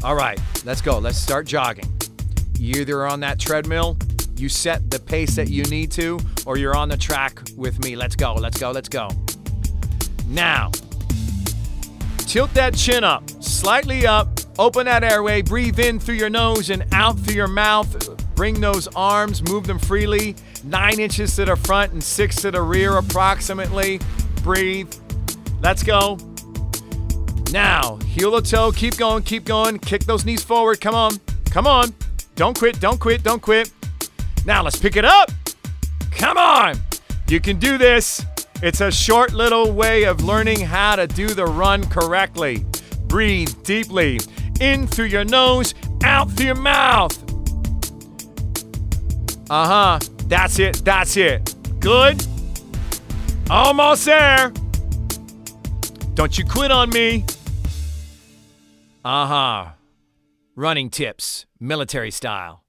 All right, let's go. Let's start jogging. You either are on that treadmill, you set the pace that you need to, or you're on the track with me. Let's go, let's go, let's go. Now, tilt that chin up, slightly up, open that airway, breathe in through your nose and out through your mouth. Bring those arms, move them freely, 9 inches to the front and 6 to the rear approximately. Breathe. Let's go. Now, heel to toe, keep going, kick those knees forward, come on. Don't quit. Now let's pick it up. Come on. You can do this. It's a short little way of learning how to do the run correctly. Breathe deeply. In through your nose, out through your mouth. That's it. Good. Almost there. Don't you quit on me. Running tips, military style.